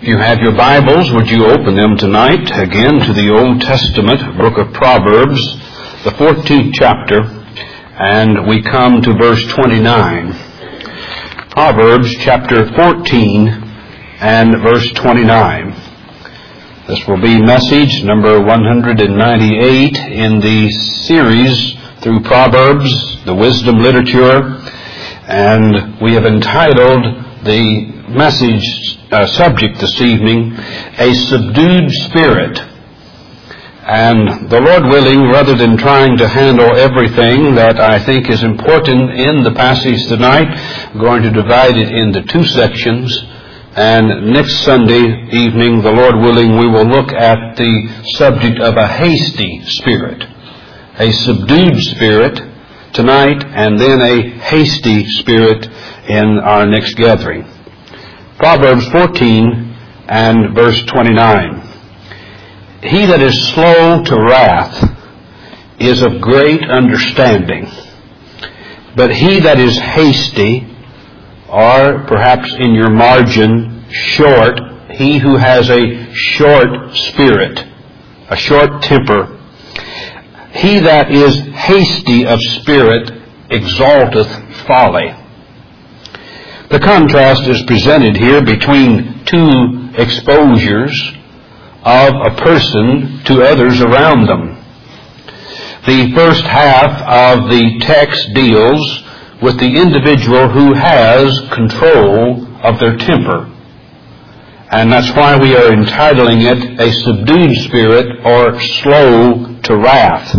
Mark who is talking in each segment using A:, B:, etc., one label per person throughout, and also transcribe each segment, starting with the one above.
A: you have your Bibles, would you open them tonight again to the Old Testament book of Proverbs, the 14th chapter, and we come to verse 29. Proverbs chapter 14 and verse 29. This will be message number 198 in the series through Proverbs, the wisdom literature, and we have entitled the message subject this evening, A Subdued Spirit. And the Lord willing, rather than trying to handle everything that I think is important in the passage tonight, I'm going to divide it into two sections. And next Sunday evening, the Lord willing, we will look at the subject of a hasty spirit. A subdued spirit tonight, and then a hasty spirit in our next gathering. Proverbs 14 and verse 29. He that is slow to wrath is of great understanding, but he that is hasty, or perhaps in your margin, short, he who has a short spirit, a short temper, he that is hasty of spirit exalteth folly. The contrast is presented here between two exposures of a person to others around them. The first half of the text deals with the individual who has control of their temper. And that's why we are entitling it A Subdued Spirit or Slow to Wrath.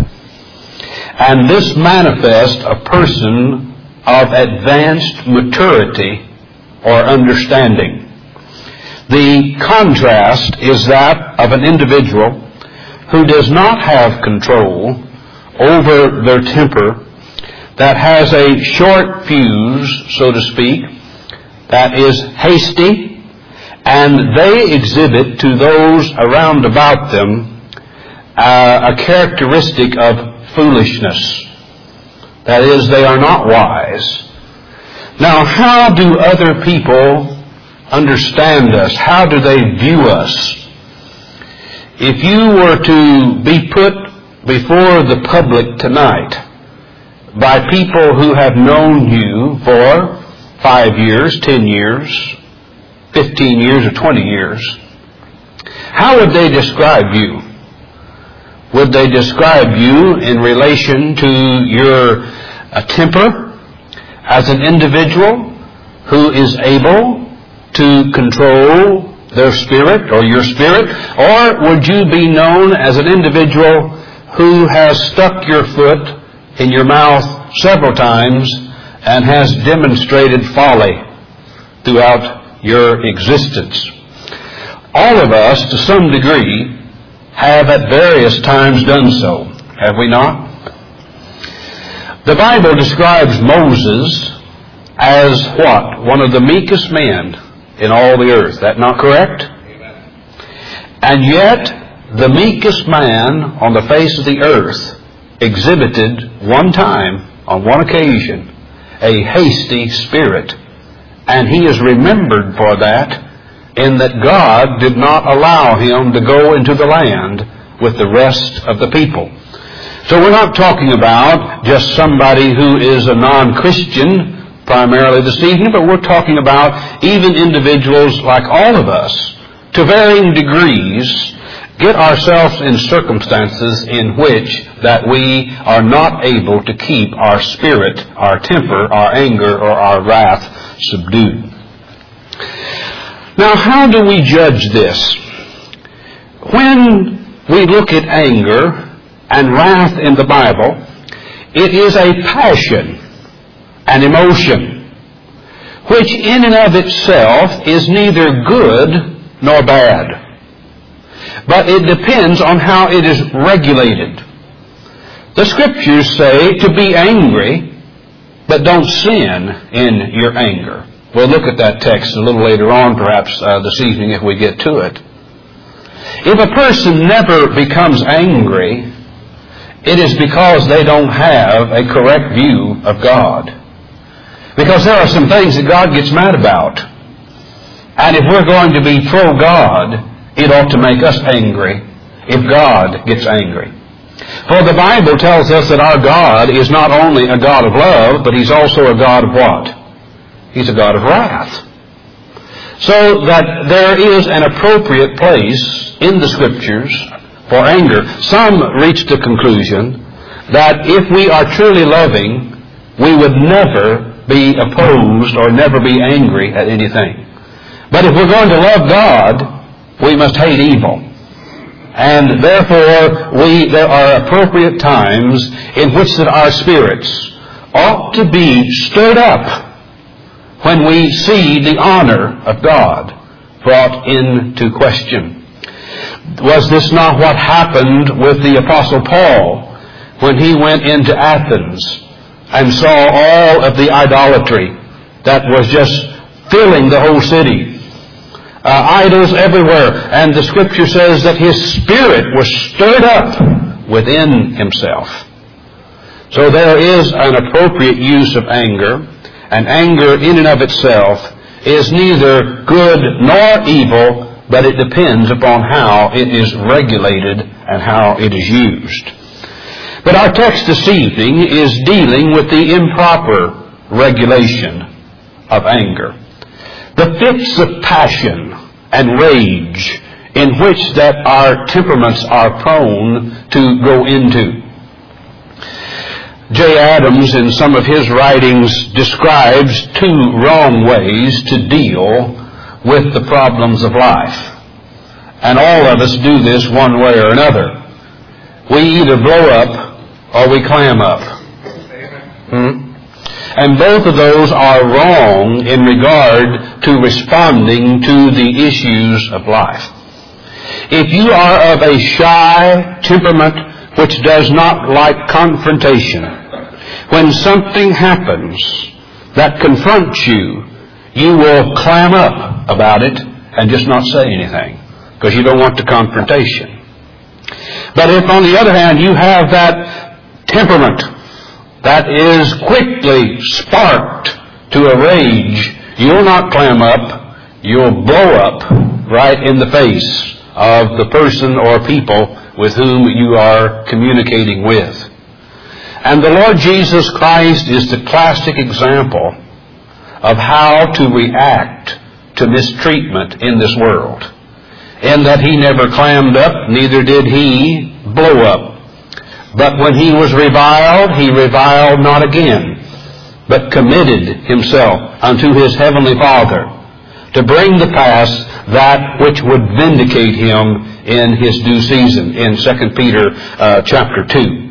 A: And this manifests a person of advanced maturity or understanding. The contrast is that of an individual who does not have control over their temper, that has a short fuse, so to speak, that is hasty, and they exhibit to those around about them a characteristic of foolishness. That is, they are not wise. Now, how do other people understand us? How do they view us? If you were to be put before the public tonight by people who have known you for 5 years, 10 years, 15 years, or 20 years, how would they describe you? Would they describe you in relation to your temper as an individual who is able to control their spirit or your spirit? Or would you be known as an individual who has stuck your foot in your mouth several times and has demonstrated folly throughout your existence? All of us, to some degree, have at various times done so, have we not? The Bible describes Moses as what? One of the meekest men in all the earth. Is that not correct? Amen. And yet, the meekest man on the face of the earth exhibited one time, on one occasion, a hasty spirit. And he is remembered for that, in that God did not allow him to go into the land with the rest of the people. So we're not talking about just somebody who is a non-Christian primarily this evening, but we're talking about even individuals like all of us, to varying degrees, get ourselves in circumstances in which that we are not able to keep our spirit, our temper, our anger, or our wrath subdued. Now, how do we judge this? When we look at anger and wrath in the Bible, it is a passion, an emotion, which in and of itself is neither good nor bad. But it depends on how it is regulated. The Scriptures say to be angry, but don't sin in your anger. We'll look at that text a little later on, perhaps this evening if we get to it. If a person never becomes angry, it is because they don't have a correct view of God. Because there are some things that God gets mad about. And if we're going to be pro-God, it ought to make us angry if God gets angry. For the Bible tells us that our God is not only a God of love, but He's also a God of what? He's a God of wrath. So that there is an appropriate place in the Scriptures for anger. Some reach the conclusion that if we are truly loving, we would never be opposed or never be angry at anything. But if we're going to love God, we must hate evil. And therefore, there are appropriate times in which that our spirits ought to be stirred up when we see the honor of God brought into question. Was this not what happened with the Apostle Paul when he went into Athens and saw all of the idolatry that was just filling the whole city? Idols everywhere, and the Scripture says that his spirit was stirred up within himself. So there is an appropriate use of anger, and anger in and of itself is neither good nor evil, but it depends upon how it is regulated and how it is used. But our text this evening is dealing with the improper regulation of anger. The fits of passion and rage in which that our temperaments are prone to go into. J. Adams, in some of his writings, describes two wrong ways to deal with the problems of life. And all of us do this one way or another. We either blow up or we clam up. And both of those are wrong in regard to responding to the issues of life. If you are of a shy temperament which does not like confrontation, when something happens that confronts you, you will clam up about it and just not say anything because you don't want the confrontation. But if, on the other hand, you have that temperament that is quickly sparked to a rage, you'll not clam up, you'll blow up right in the face of the person or people with whom you are communicating with. And the Lord Jesus Christ is the classic example of how to react to mistreatment in this world, in that He never clammed up, neither did He blow up. But when He was reviled, He reviled not again, but committed Himself unto His heavenly Father to bring to pass that which would vindicate Him in His due season, in 2 Peter chapter 2.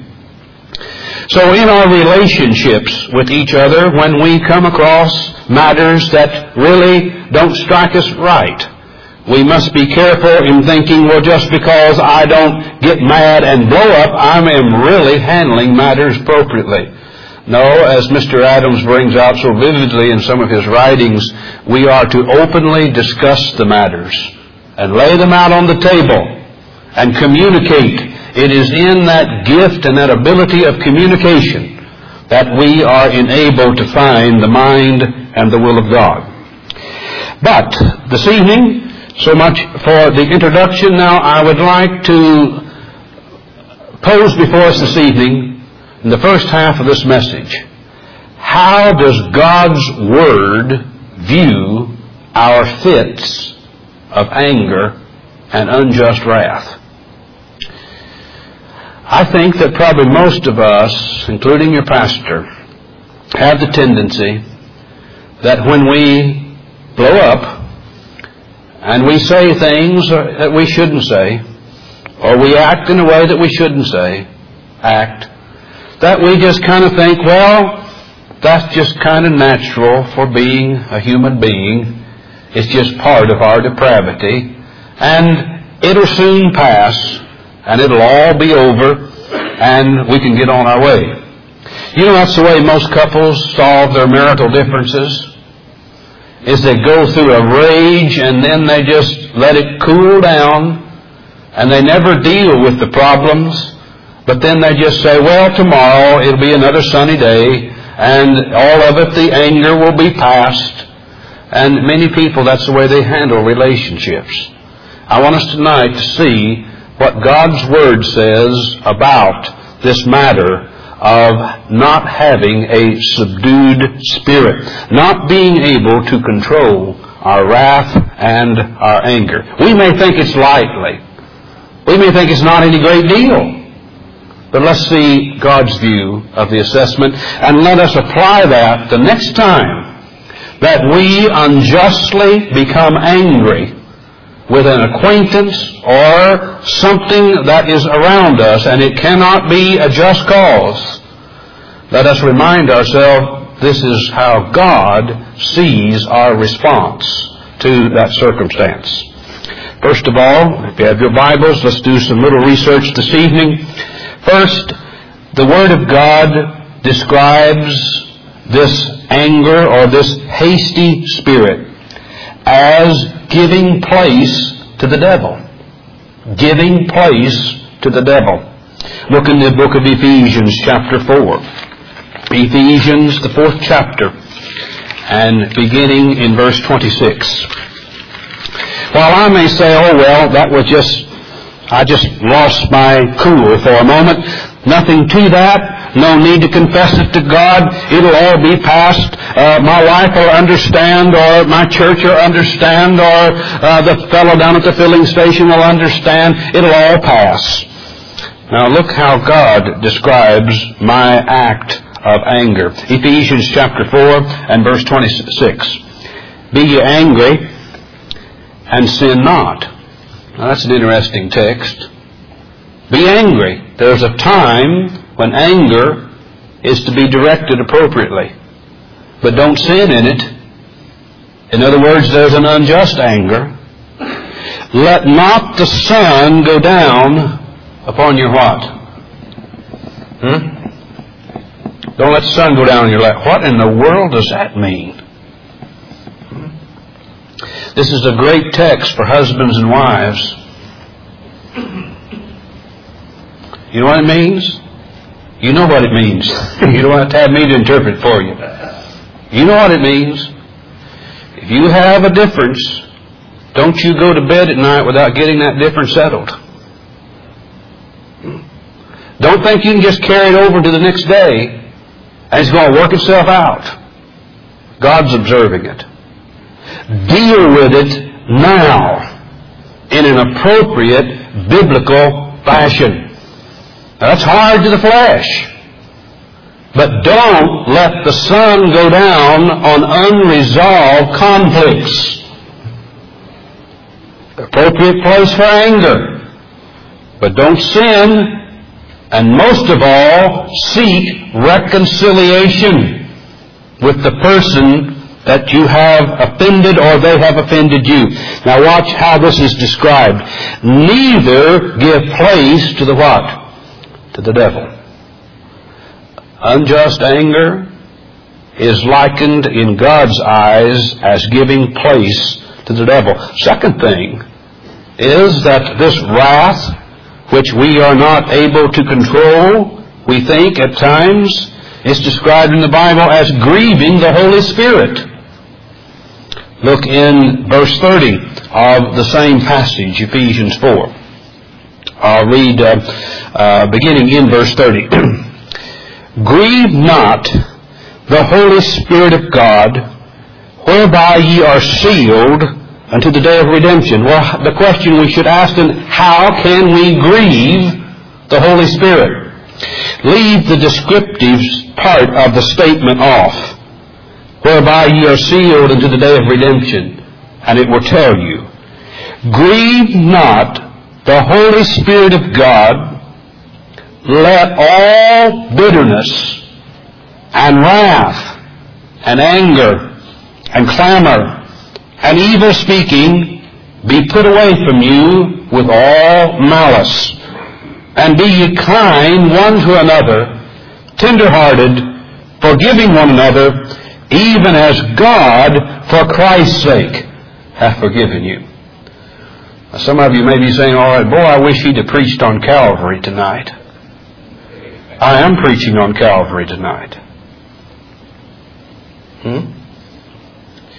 A: So in our relationships with each other, when we come across matters that really don't strike us right, we must be careful in thinking, well, just because I don't get mad and blow up, I am really handling matters appropriately. No, as Mr. Adams brings out so vividly in some of his writings, we are to openly discuss the matters and lay them out on the table and communicate. It is in that gift and that ability of communication that we are enabled to find the mind and the will of God. But this evening, so much for the introduction. Now I would like to pose before us this evening, in the first half of this message, how does God's Word view our fits of anger and unjust wrath? I think that probably most of us, including your pastor, have the tendency that when we blow up, and we say things that we shouldn't say, or we act in a way that we shouldn't act, that we just kind of think, well, that's just kind of natural for being a human being. It's just part of our depravity. And it'll soon pass, and it'll all be over, and we can get on our way. You know, that's the way most couples solve their marital differences. Is they go through a rage and then they just let it cool down and they never deal with the problems, but then they just say, well, tomorrow it'll be another sunny day and all of it, the anger will be past. And many people, that's the way they handle relationships. I want us tonight to see what God's Word says about this matter of not having a subdued spirit, not being able to control our wrath and our anger. We may think it's lightly. We may think it's not any great deal. But let's see God's view of the assessment, and let us apply that the next time that we unjustly become angry with an acquaintance or something that is around us, and it cannot be a just cause. Let us remind ourselves this is how God sees our response to that circumstance. First of all, if you have your Bibles, let's do some little research this evening. First, the Word of God describes this anger or this hasty spirit as giving place to the devil. Giving place to the devil. Look in the book of Ephesians chapter 4. Ephesians, the 4th chapter, and beginning in verse 26. While I may say, oh well, that was I just lost my cool for a moment. Nothing to that. No need to confess it to God. It'll all be past. My wife will understand, or my church will understand, or the fellow down at the filling station will understand. It'll all pass. Now look how God describes my act of anger. Ephesians chapter 4 and verse 26. Be ye angry and sin not. Now that's an interesting text. Be angry. There's a time when anger is to be directed appropriately. But don't sin in it. In other words, there's an unjust anger. Let not the sun go down upon your what? Don't let the sun go down on your lap. What in the world does that mean? This is a great text for husbands and wives. You know what it means? You know what it means. You don't have to have me to interpret for you. You know what it means. If you have a difference, don't you go to bed at night without getting that difference settled. Don't think you can just carry it over to the next day and it's going to work itself out. God's observing it. Deal with it now in an appropriate biblical fashion. Now, that's hard to the flesh. But don't let the sun go down on unresolved conflicts. Appropriate place for anger. But don't sin. And most of all, seek reconciliation with the person that you have offended or they have offended you. Now watch how this is described. Neither give place to the what? To the devil. Unjust anger is likened in God's eyes as giving place to the devil. Second thing is that this wrath, which we are not able to control, we think at times, is described in the Bible as grieving the Holy Spirit. Look in verse 30 of the same passage, Ephesians 4. I'll read beginning in verse 30. Grieve not the Holy Spirit of God, whereby ye are sealed unto the day of redemption. Well, the question we should ask then, how can we grieve the Holy Spirit? Leave the descriptive part of the statement off. Whereby ye are sealed unto the day of redemption. And it will tell you, grieve not the Holy Spirit of God. Let all bitterness and wrath and anger and clamor and evil speaking be put away from you with all malice. And be ye kind one to another, tender-hearted, forgiving one another, even as God, for Christ's sake, hath forgiven you. Now, some of you may be saying, all right, boy, I wish he'd have preached on Calvary tonight. I am preaching on Calvary tonight.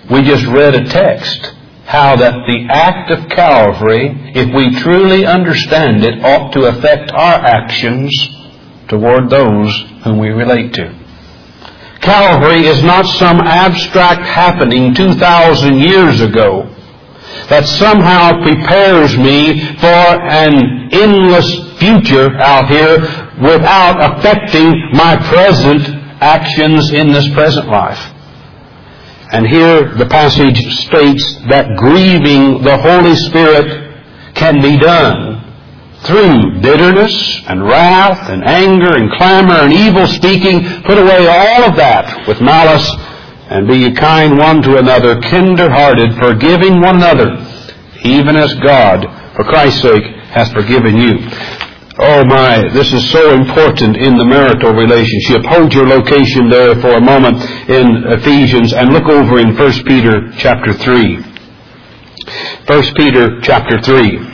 A: we just read a text, how that the act of Calvary, if we truly understand it, ought to affect our actions toward those whom we relate to. Calvary is not some abstract happening 2,000 years ago that somehow prepares me for an endless future out here without affecting my present actions in this present life. And here the passage states that grieving the Holy Spirit can be done through bitterness and wrath and anger and clamor and evil speaking. Put away all of that with malice, and be ye kind one to another, tender-hearted, forgiving one another, even as God, for Christ's sake, hath forgiven you. Oh my, this is so important in the marital relationship. Hold your location there for a moment in Ephesians and look over in 1 Peter chapter 3. 1 Peter chapter 3.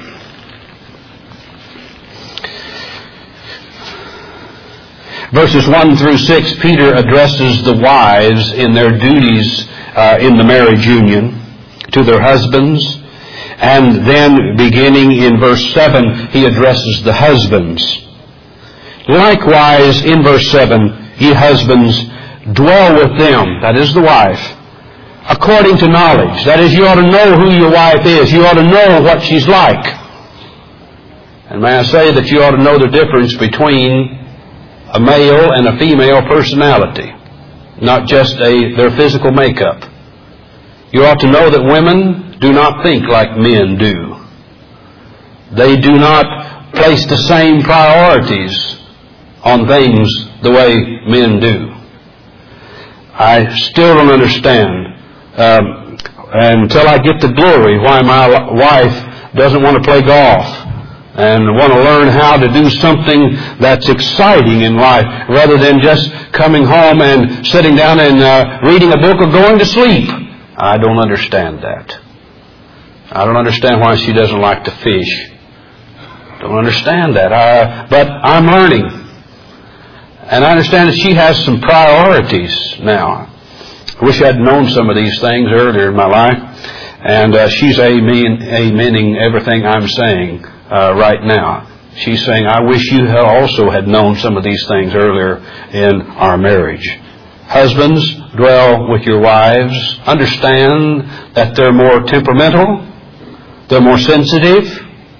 A: Verses 1 through 6, Peter addresses the wives in their duties in the marriage union to their husbands. And then, beginning in verse 7, he addresses the husbands. Likewise, in verse 7, ye husbands, dwell with them, that is the wife, according to knowledge. That is, you ought to know who your wife is. You ought to know what she's like. And may I say that you ought to know the difference between a male and a female personality, not just their physical makeup. You ought to know that women do not think like men do. They do not place the same priorities on things the way men do. I still don't understand, until I get to glory, why my wife doesn't want to play golf and want to learn how to do something that's exciting in life rather than just coming home and sitting down and reading a book or going to sleep. I don't understand that. I don't understand why she doesn't like to fish. Don't understand that. But I'm learning. And I understand that she has some priorities now. I wish I'd known some of these things earlier in my life. And she's amening everything I'm saying right now. She's saying, I wish you also had known some of these things earlier in our marriage. Husbands, dwell with your wives. Understand that they're more temperamental. They're more sensitive.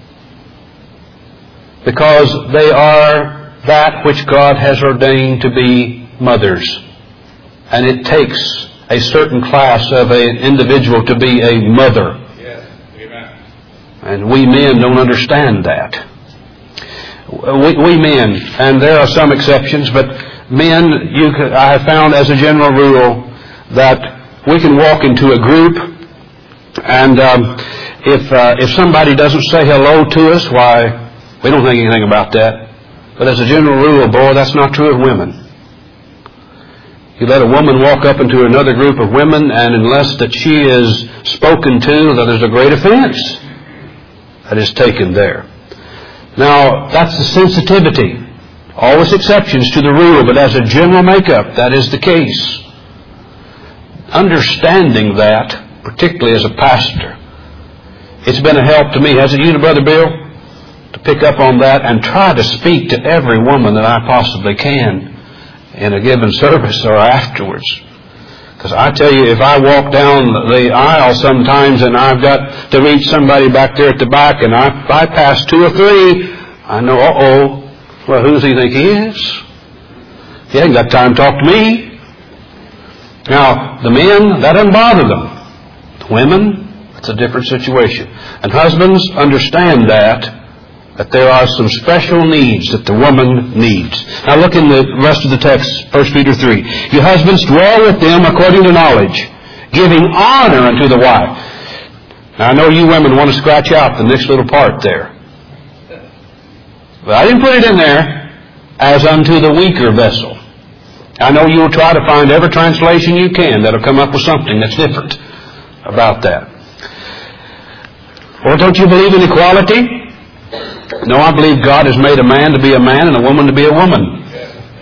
A: Because they are that which God has ordained to be mothers. And it takes a certain class of an individual to be a mother.
B: Yes. Amen.
A: And we men don't understand that. We men, and there are some exceptions, but men, I have found as a general rule that we can walk into a group, and if somebody doesn't say hello to us, why, we don't think anything about that. But as a general rule, boy, that's not true of women. You let a woman walk up into another group of women, and unless that she is spoken to, that there's a great offense that is taken there. Now, that's the sensitivity. Always exceptions to the rule, but as a general makeup, that is the case. Understanding that, particularly as a pastor, it's been a help to me. Has it you to Brother Bill? To pick up on that and try to speak to every woman that I possibly can in a given service or afterwards. Because I tell you, if I walk down the aisle sometimes and I've got to reach somebody back there at the back and I pass two or three, I know, well, who does he think he is? He ain't got time to talk to me. Now, the men, that doesn't bother them. The women, it's a different situation. And husbands, understand that there are some special needs that the woman needs. Now look in the rest of the text, 1 Peter 3. You husbands, dwell with them according to knowledge, giving honor unto the wife. Now I know you women want to scratch out the next little part there. But I didn't put it in there as unto the weaker vessel. I know you'll try to find every translation you can that'll come up with something that's different about that. Or don't you believe in equality? No, I believe God has made a man to be a man and a woman to be a woman.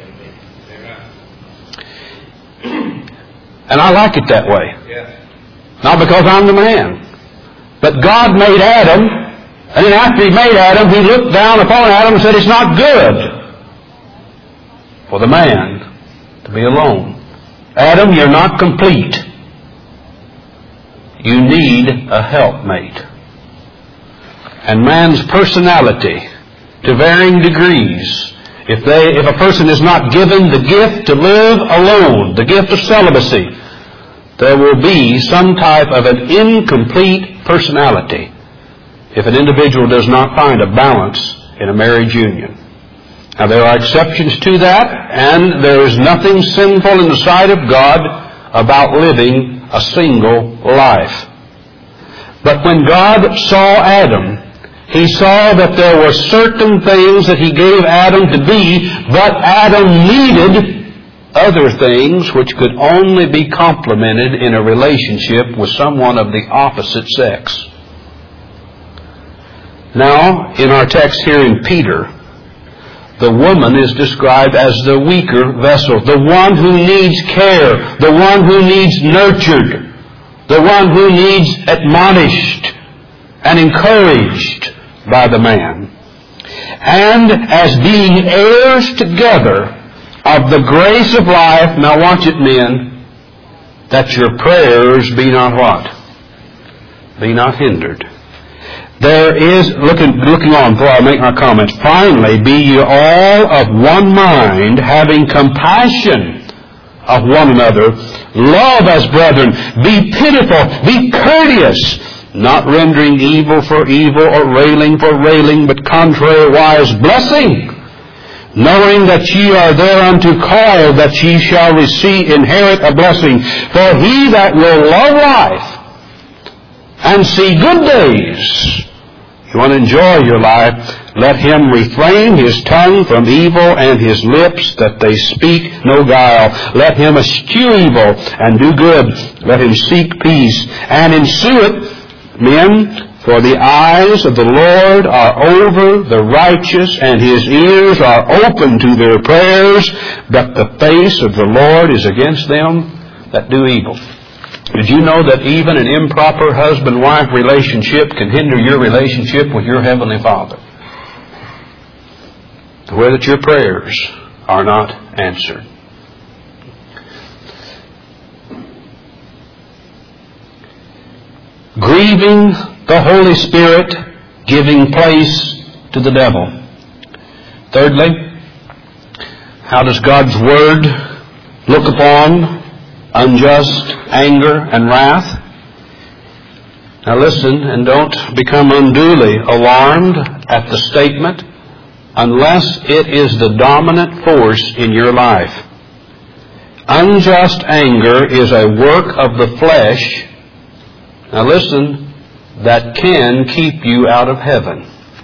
A: And I like it that way. Not because I'm the man. But God made Adam, and then after He made Adam, He looked down upon Adam and said, it's not good for the man to be alone. Adam, you're not complete. You need a helpmate. And man's personality, to varying degrees, if a person is not given the gift to live alone, the gift of celibacy, there will be some type of an incomplete personality if an individual does not find a balance in a marriage union. Now, there are exceptions to that, and there is nothing sinful in the sight of God about living a single life. But when God saw Adam, He saw that there were certain things that He gave Adam to be, but Adam needed other things which could only be complemented in a relationship with someone of the opposite sex. Now, in our text here in Peter, the woman is described as the weaker vessel, the one who needs care, the one who needs nurtured, the one who needs admonished and encouraged by the man. And as being heirs together of the grace of life, now watch it, men, that your prayers be not what? Be not hindered. There is, looking on before I make my comments, finally, be ye all of one mind, having compassion of one another, love as brethren, be pitiful, be courteous, not rendering evil for evil or railing for railing, but contrariwise blessing, knowing that ye are thereunto called, that ye shall inherit a blessing. For he that will love life and see good days, you want to enjoy your life, let him refrain his tongue from evil and his lips that they speak no guile. Let him eschew evil and do good. Let him seek peace and ensue it, men, for the eyes of the Lord are over the righteous, and His ears are open to their prayers, but the face of the Lord is against them that do evil. Did you know that even an improper husband-wife relationship can hinder your relationship with your Heavenly Father? To where that your prayers are not answered. Grieving the Holy Spirit, giving place to the devil. Thirdly, how does God's Word look upon unjust anger and wrath? Now listen, and don't become unduly alarmed at the statement unless it is the dominant force in your life. Unjust anger is a work of the flesh. Now listen, that can keep you out of heaven.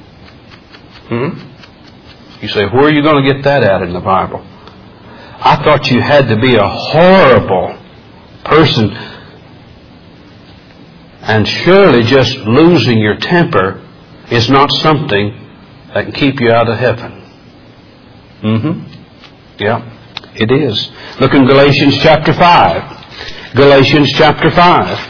A: You say, where are you going to get that at in the Bible? I thought you had to be a horrible person. And surely just losing your temper is not something that can keep you out of heaven. Yeah, it is. Look in Galatians chapter 5. Galatians chapter 5.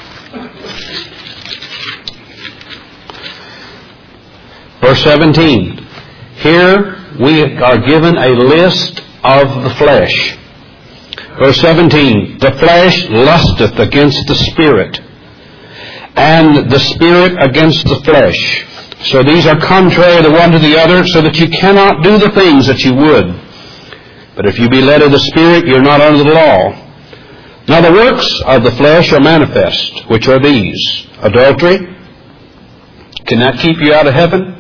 A: Verse 17. Here we are given a list of the flesh. Verse 17. The flesh lusteth against the Spirit, and the Spirit against the flesh. So these are contrary the one to the other, so that you cannot do the things that you would. But if you be led of the Spirit, you're not under the law. Now the works of the flesh are manifest, which are these: adultery. Can that keep you out of heaven?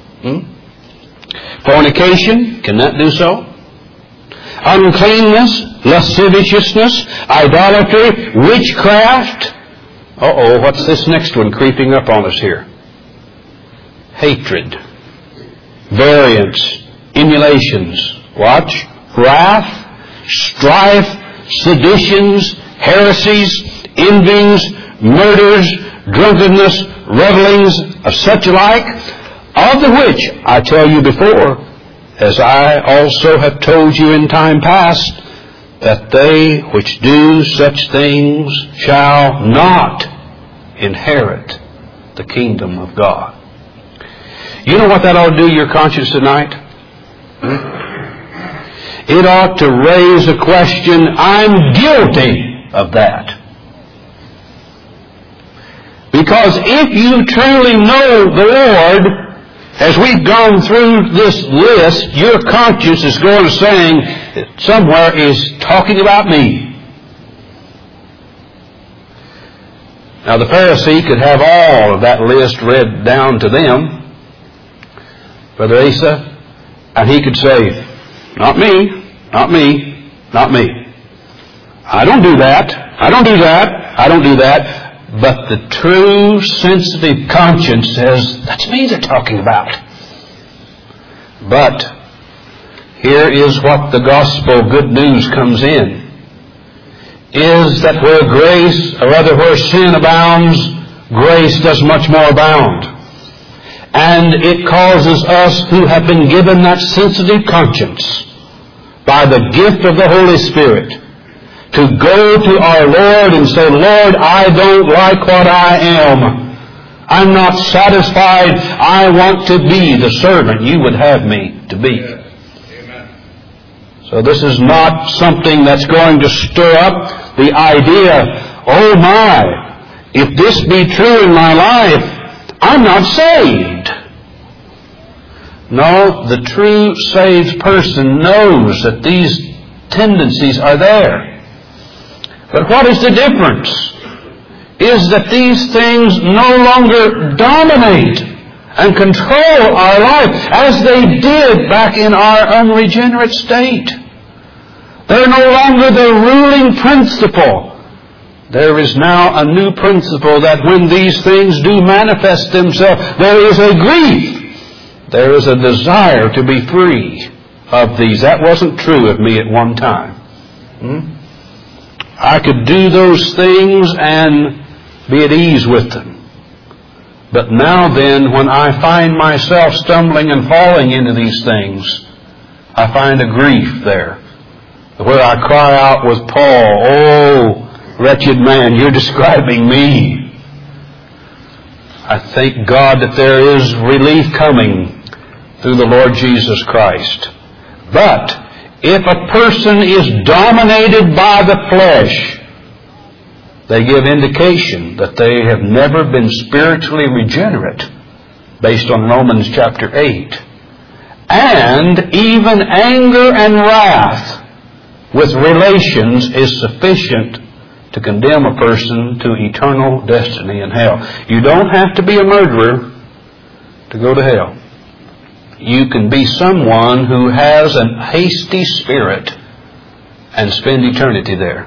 A: Fornication. Can that do so? Uncleanness, lasciviousness, idolatry, witchcraft. What's this next one creeping up on us here? Hatred, variance, emulations. Watch. Wrath, strife, seditions, heresies, envyings, murders, drunkenness, revelings, of such like, of the which I tell you before, as I also have told you in time past, that they which do such things shall not inherit the kingdom of God. You know what that ought to do to your conscience tonight? It ought to raise a question, I'm guilty of that. Because if you truly know the Lord, as we've gone through this list, your conscience is going to saying somewhere is talking about me. Now the Pharisee could have all of that list read down to them, Brother Asa, and he could say, not me, not me, not me. I don't do that, I don't do that, I don't do that. But the true sensitive conscience says, that's me they're talking about. But here is what the gospel good news comes in. Is that where grace, or rather where sin abounds, grace does much more abound. And it causes us who have been given that sensitive conscience by the gift of the Holy Spirit to go to our Lord and say, Lord, I don't like what I am. I'm not satisfied. I want to be the servant you would have me to be. Amen. So this is not something that's going to stir up the idea, oh my, if this be true in my life, I'm not saved. No, the true saved person knows that these tendencies are there. But what is the difference? Is that these things no longer dominate and control our life as they did back in our unregenerate state. They're no longer the ruling principle. There is now a new principle that when these things do manifest themselves, there is a grief. There is a desire to be free of these. That wasn't true of me at one time. I could do those things and be at ease with them. But now then, when I find myself stumbling and falling into these things, I find a grief there, where I cry out with Paul, oh, wretched man, you're describing me. I thank God that there is relief coming through the Lord Jesus Christ. But if a person is dominated by the flesh, they give indication that they have never been spiritually regenerate, based on Romans chapter 8. And even anger and wrath with relations is sufficient to condemn a person to eternal destiny in hell. You don't have to be a murderer to go to hell. You can be someone who has a hasty spirit and spend eternity there.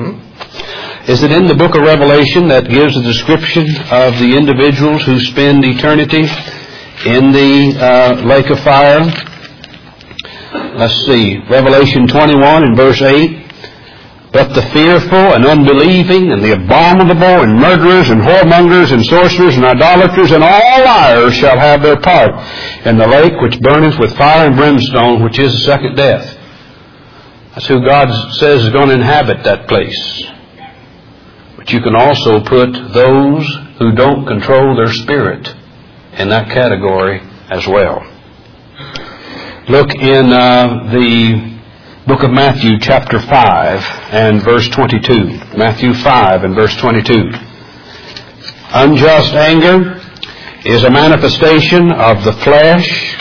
A: Is it in the book of Revelation that gives a description of the individuals who spend eternity in the lake of fire? Let's see. Revelation 21 and verse 8. But the fearful and unbelieving and the abominable and murderers and whoremongers and sorcerers and idolaters and all liars shall have their part in the lake which burneth with fire and brimstone, which is the second death. That's who God says is going to inhabit that place. But you can also put those who don't control their spirit in that category as well. Look in the book of Matthew chapter 5 and verse 22. Matthew 5 and verse 22. Unjust anger is a manifestation of the flesh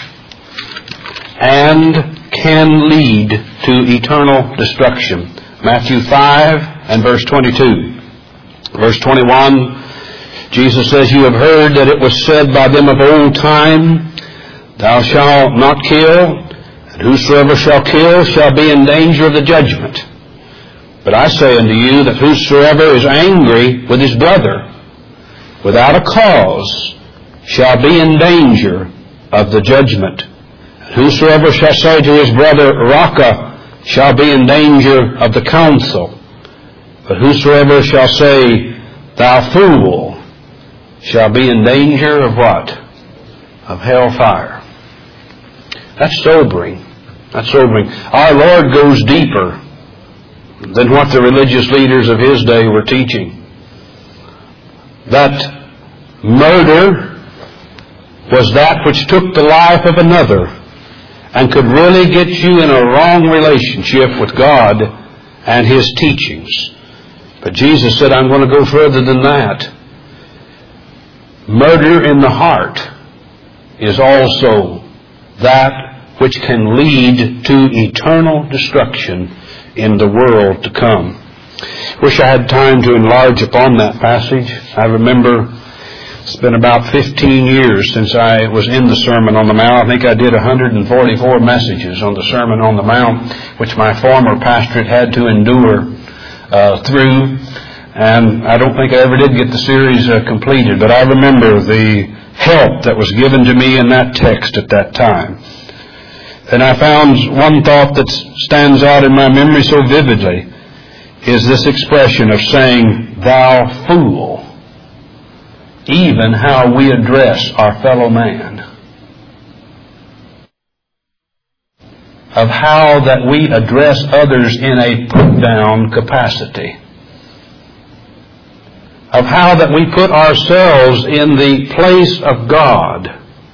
A: and can lead to eternal destruction. Matthew 5 and verse 22. Verse 21, Jesus says, You have heard that it was said by them of old time, Thou shalt not kill, whosoever shall kill shall be in danger of the judgment. But I say unto you that whosoever is angry with his brother without a cause shall be in danger of the judgment. Whosoever shall say to his brother, Raca, shall be in danger of the council. But whosoever shall say, Thou fool, shall be in danger of what? Of hellfire. That's sobering. That's sobering. Our Lord goes deeper than what the religious leaders of His day were teaching. that murder was that which took the life of another and could really get you in a wrong relationship with God and His teachings. But Jesus said, I'm going to go further than that. Murder in the heart is also that which can lead to eternal destruction in the world to come. Wish I had time to enlarge upon that passage. I remember it's been about 15 years since I was in the Sermon on the Mount. I think I did 144 messages on the Sermon on the Mount, which my former pastorate had to endure through. And I don't think I ever did get the series completed, but I remember the help that was given to me in that text at that time. And I found one thought that stands out in my memory so vividly is this expression of saying, "Thou fool," even how we address our fellow man. Of how that we address others in a put-down capacity. Of how that we put ourselves in the place of God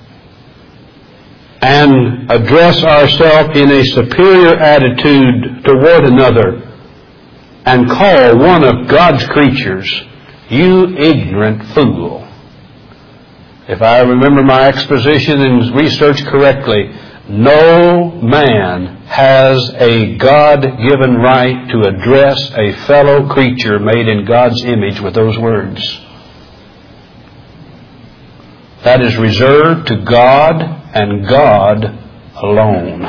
A: and address ourselves in a superior attitude toward another and call one of God's creatures, "You ignorant fool." If I remember my exposition and research correctly, no man has a God-given right to address a fellow creature made in God's image with those words. That is reserved to God and God alone.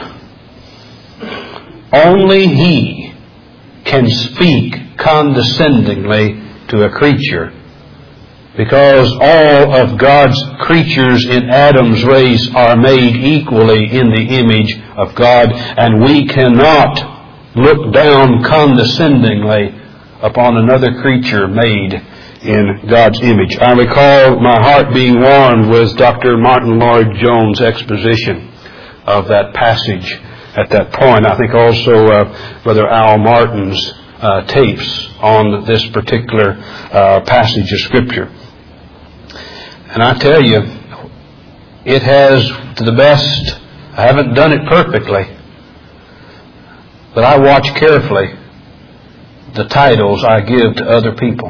A: Only He can speak condescendingly to a creature, because all of God's creatures in Adam's race are made equally in the image of God, and we cannot look down condescendingly upon another creature made in God's image. I recall my heart being warmed with Dr. Martin Lloyd-Jones' exposition of that passage at that point. I think also Brother Al Martin's tapes on this particular passage of Scripture. And I tell you, it has, to the best, I haven't done it perfectly, but I watch carefully the titles I give to other people.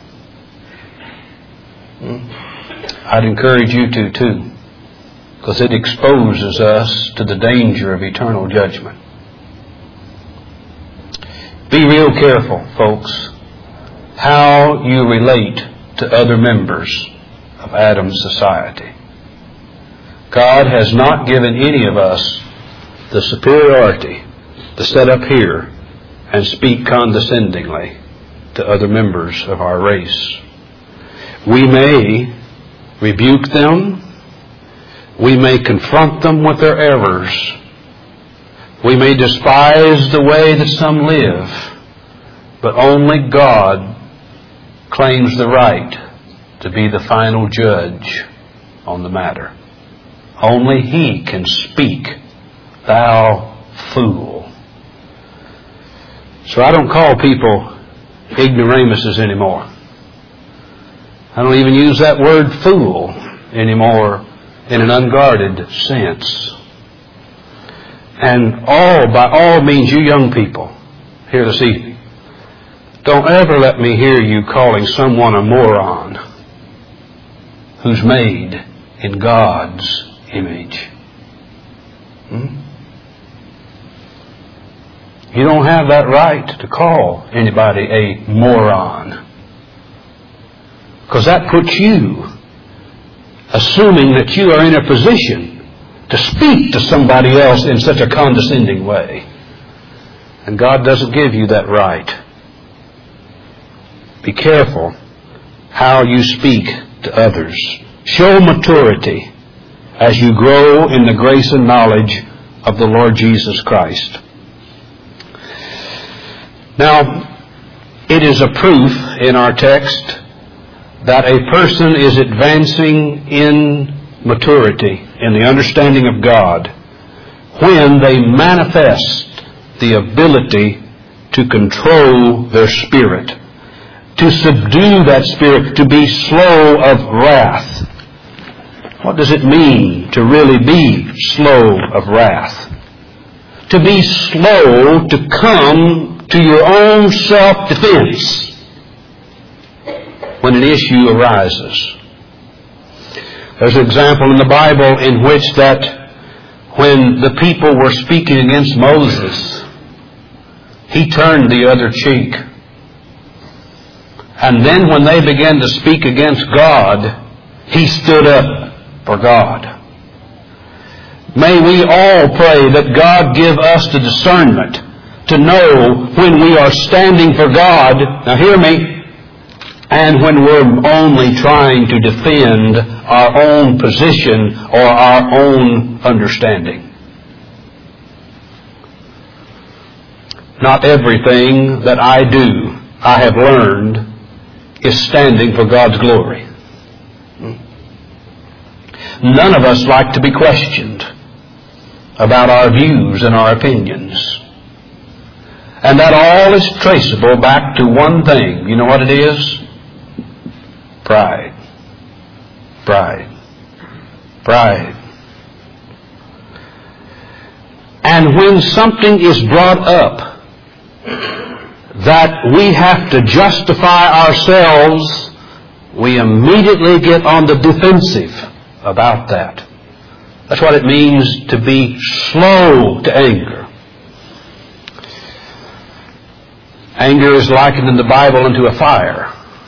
A: I'd encourage you to too, because it exposes us to the danger of eternal judgment. Be real careful, folks, how you relate to other members of Adam's society. God has not given any of us the superiority to sit up here and speak condescendingly to other members of our race. We may rebuke them. We may confront them with their errors. We may despise the way that some live. But only God claims the right to be the final judge on the matter. Only He can speak, "Thou fool." So I don't call people ignoramuses anymore. I don't even use that word fool anymore in an unguarded sense. And by all means, you young people here this evening, don't ever let me hear you calling someone a moron who's made in God's image. You don't have that right to call anybody a moron, because that puts you assuming that you are in a position to speak to somebody else in such a condescending way. And God doesn't give you that right. Be careful how you speak to others. Show maturity as you grow in the grace and knowledge of the Lord Jesus Christ. Now, it is a proof in our text that a person is advancing in maturity, in the understanding of God, when they manifest the ability to control their spirit to subdue that spirit, to be slow of wrath. What does it mean to really be slow of wrath? To be slow to come to your own self-defense when an issue arises. There's an example in the Bible in which that when the people were speaking against Moses, he turned the other cheek. And then when they began to speak against God, he stood up for God. May we all pray that God give us the discernment to know when we are standing for God, now hear me, and when we're only trying to defend our own position or our own understanding. Not everything that I do, I have learned, is standing for God's glory. None of us like to be questioned about our views and our opinions. And that all is traceable back to one thing. You know what it is? Pride. Pride. Pride. And when something is brought up that we have to justify ourselves, we immediately get on the defensive about that. That's what it means to be slow to anger. Anger is likened in the Bible unto a fire.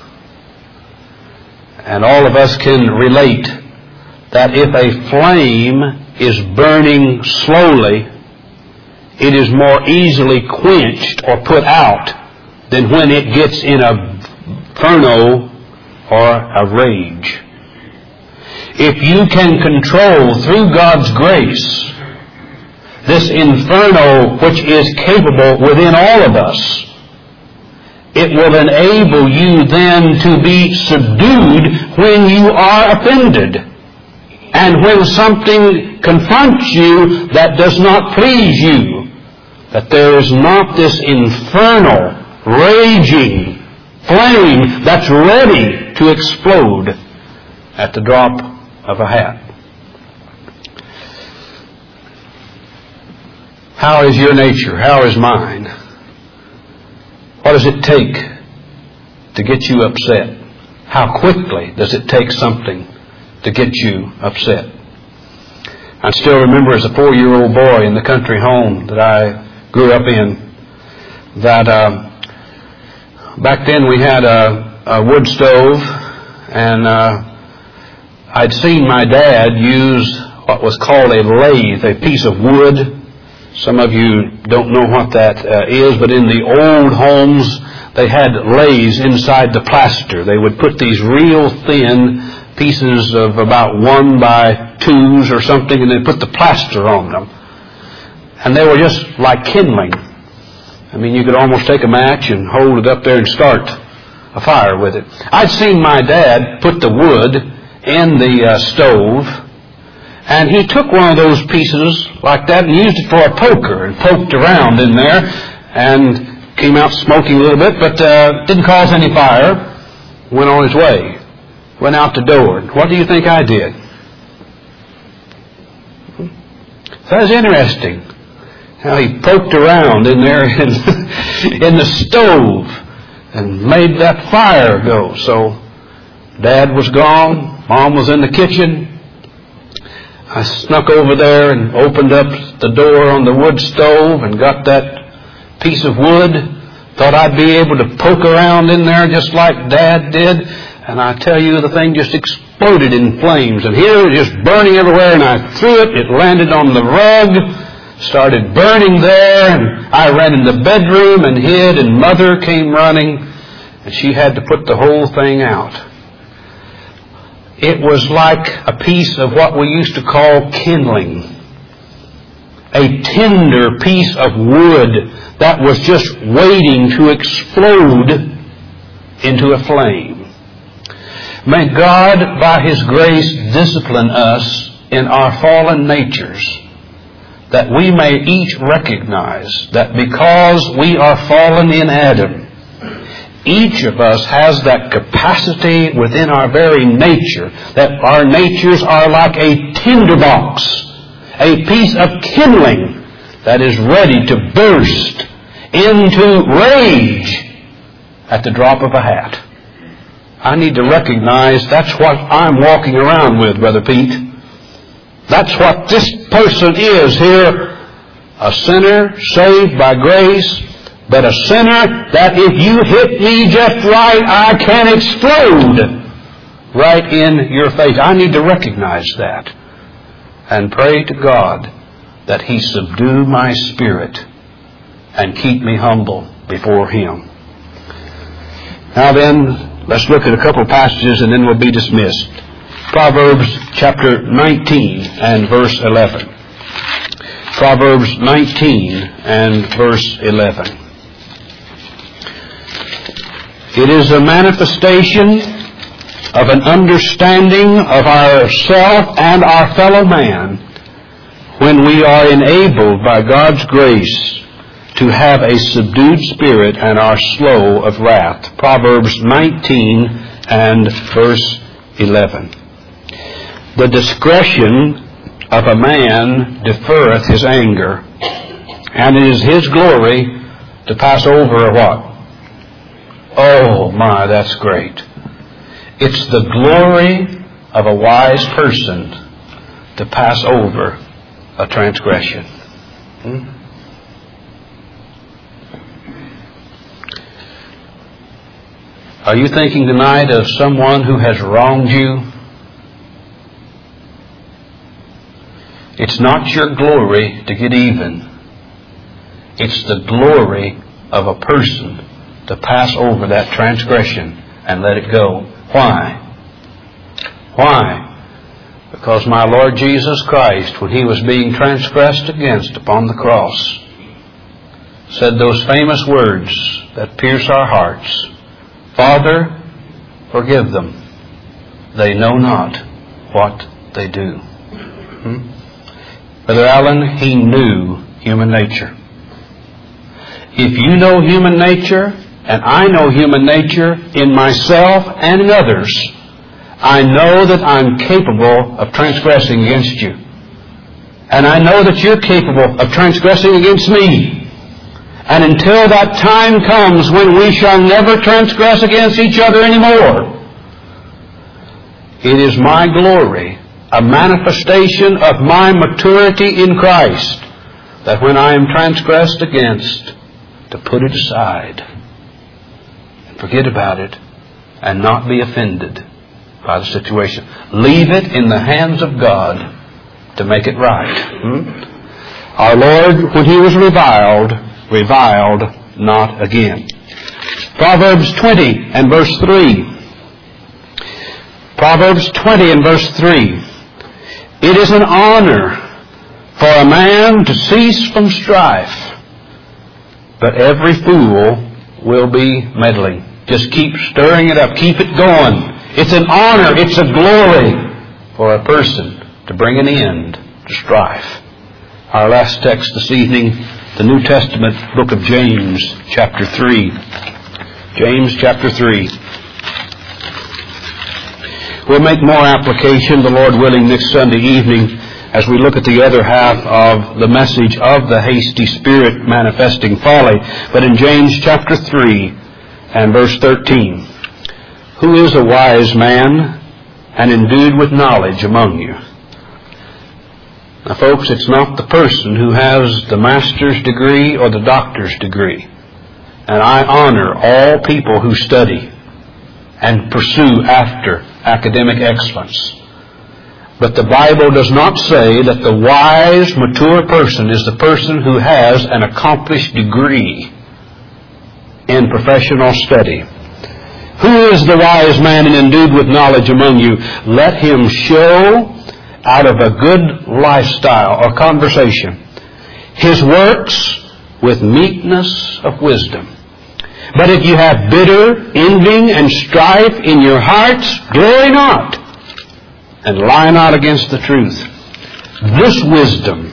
A: And all of us can relate that if a flame is burning slowly, it is more easily quenched or put out than when it gets in a inferno or a rage. If you can control through God's grace this inferno which is capable within all of us, it will enable you then to be subdued when you are offended. And when something confronts you that does not please you, that there is not this infernal, raging flame that's ready to explode at the drop of a hat. How is your nature? How is mine? What does it take to get you upset? How quickly does it take something to get you upset? I still remember as a 4-year-old boy in the country home that I grew up in, that back then we had a wood stove, and I'd seen my dad use what was called a lathe, a piece of wood. Some of you don't know what that is, but in the old homes they had lathes inside the plaster. They would put these real thin pieces of about 1x2s or something, and they'd put the plaster on them. And they were just like kindling. I mean, you could almost take a match and hold it up there and start a fire with it. I'd seen my dad put the wood in the stove, and he took one of those pieces like that and used it for a poker and poked around in there and came out smoking a little bit, but didn't cause any fire. Went on his way. Went out the door. What do you think I did? That was interesting. How he poked around in there in the stove and made that fire go. So Dad was gone. Mom was in the kitchen. I snuck over there and opened up the door on the wood stove and got that piece of wood. Thought I'd be able to poke around in there just like Dad did. And I tell you, the thing just exploded in flames. And here it was just burning everywhere, and I threw it. It landed on the rug, started burning there, and I ran in the bedroom and hid, and Mother came running, and she had to put the whole thing out. It was like a piece of what we used to call kindling. A tender piece of wood that was just waiting to explode into a flame. May God, by His grace, discipline us in our fallen natures, that we may each recognize that because we are fallen in Adam, Each of us has that capacity within our very nature, that our natures are like a tinderbox, a piece of kindling that is ready to burst into rage at the drop of a hat. I need to recognize that's what I'm walking around with, Brother Pete. That's what this person is here, a sinner saved by grace, but a sinner that if you hit me just right, I can explode right in your face. I need to recognize that and pray to God that He subdue my spirit and keep me humble before Him. Now then, let's look at a couple passages and then we'll be dismissed. Proverbs chapter 19 and verse 11. Proverbs 19 and verse 11. It is a manifestation of an understanding of ourself and our fellow man when we are enabled by God's grace to have a subdued spirit and are slow of wrath. Proverbs 19 and verse 11. The discretion of a man deferreth his anger, and it is his glory to pass over a what? Oh my, that's great. It's the glory of a wise person to pass over a transgression. Are you thinking tonight of someone who has wronged you? It's not your glory to get even. It's the glory of a person to pass over that transgression and let it go. Why? Why? Because my Lord Jesus Christ, when He was being transgressed against upon the cross, said those famous words that pierce our hearts. Father, forgive them. They know not what they do. Brother Allen, He knew human nature. If you know human nature, and I know human nature in myself and in others, I know that I'm capable of transgressing against you. And I know that you're capable of transgressing against me. And until that time comes when we shall never transgress against each other anymore, it is my glory, a manifestation of my maturity in Christ, that when I am transgressed against, to put it aside and forget about it and not be offended by the situation. Leave it in the hands of God to make it right. Our Lord, when He was reviled not again. Proverbs 20 and verse 3. Proverbs 20 and verse 3. It is an honor for a man to cease from strife, but every fool will be meddling. Just keep stirring it up. Keep it going. It's an honor. It's a glory for a person to bring an end to strife. Our last text this evening, the New Testament book of James, chapter 3. James, chapter 3. We'll make more application, the Lord willing, next Sunday evening as we look at the other half of the message of the hasty spirit manifesting folly. But in James chapter 3 and verse 13, who is a wise man and endued with knowledge among you? Now, folks, it's not the person who has the master's degree or the doctor's degree. And I honor all people who study and pursue after academic excellence. But the Bible does not say that the wise, mature person is the person who has an accomplished degree in professional study. Who is the wise man and endued with knowledge among you? Let him show out of a good lifestyle or conversation his works with meekness of wisdom. But if you have bitter envying and strife in your hearts, glory not, and lie not against the truth. This wisdom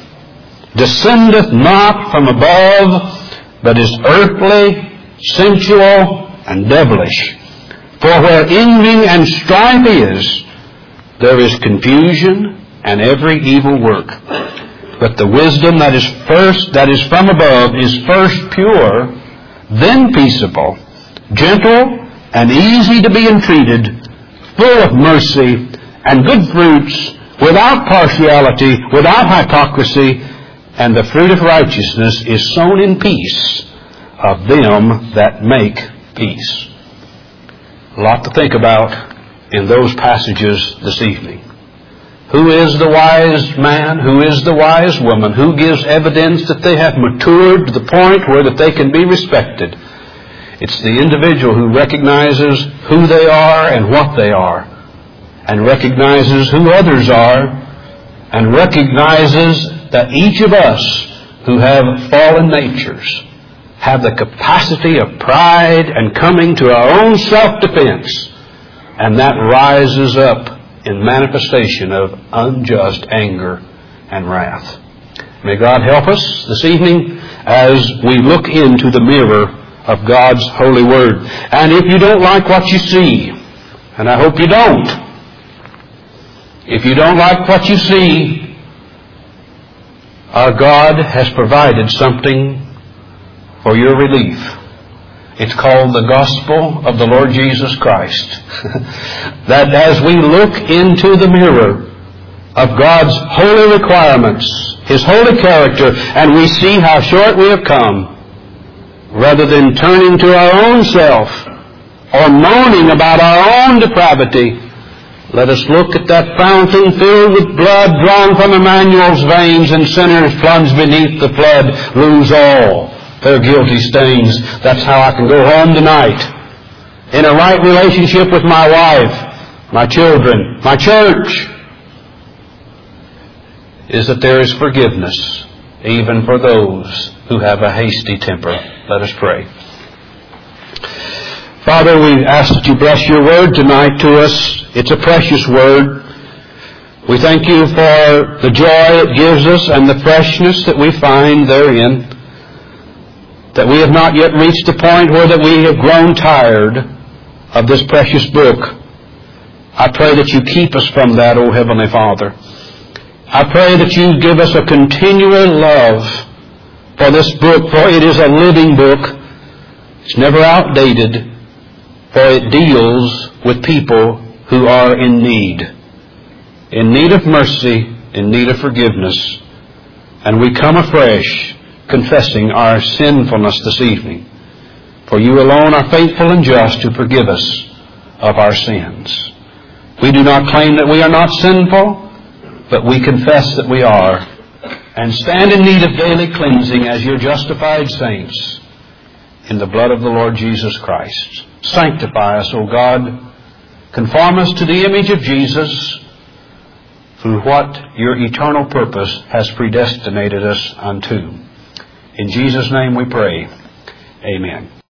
A: descendeth not from above, but is earthly, sensual, and devilish. For where envy and strife is, there is confusion and every evil work. But the wisdom that is from above, is first pure, then peaceable, gentle, and easy to be entreated, full of mercy and good fruits, without partiality, without hypocrisy, and the fruit of righteousness is sown in peace of them that make peace. A lot to think about in those passages this evening. Who is the wise man? Who is the wise woman? Who gives evidence that they have matured to the point where that they can be respected? It's the individual who recognizes who they are and what they are, and recognizes who others are, and recognizes that each of us who have fallen natures have the capacity of pride and coming to our own self-defense, and that rises up in manifestation of unjust anger and wrath. May God help us this evening as we look into the mirror of God's holy word. And if you don't like what you see, and I hope you don't, if you don't like what you see, our God has provided something for your relief. It's called the gospel of the Lord Jesus Christ. That as we look into the mirror of God's holy requirements, His holy character, and we see how short we have come, rather than turning to our own self or moaning about our own depravity, let us look at that fountain filled with blood drawn from Emmanuel's veins, and sinners plunged beneath the flood lose all their guilty stains. That's how I can go home tonight, in a right relationship with my wife, my children, my church, is that there is forgiveness even for those who have a hasty temper. Let us pray. Father, we ask that you bless your word tonight to us. It's a precious word. We thank you for the joy it gives us and the freshness that we find therein, that we have not yet reached the point where that we have grown tired of this precious book. I pray that you keep us from that, O Heavenly Father. I pray that you give us a continual love for this book, for it is a living book. It's never outdated, for it deals with people who are in need of mercy, in need of forgiveness. And we come afresh, confessing our sinfulness this evening. For you alone are faithful and just to forgive us of our sins. We do not claim that we are not sinful, but we confess that we are, and stand in need of daily cleansing as your justified saints in the blood of the Lord Jesus Christ. Sanctify us, O God. Conform us to the image of Jesus, through what your eternal purpose has predestinated us unto. In Jesus' name we pray. Amen.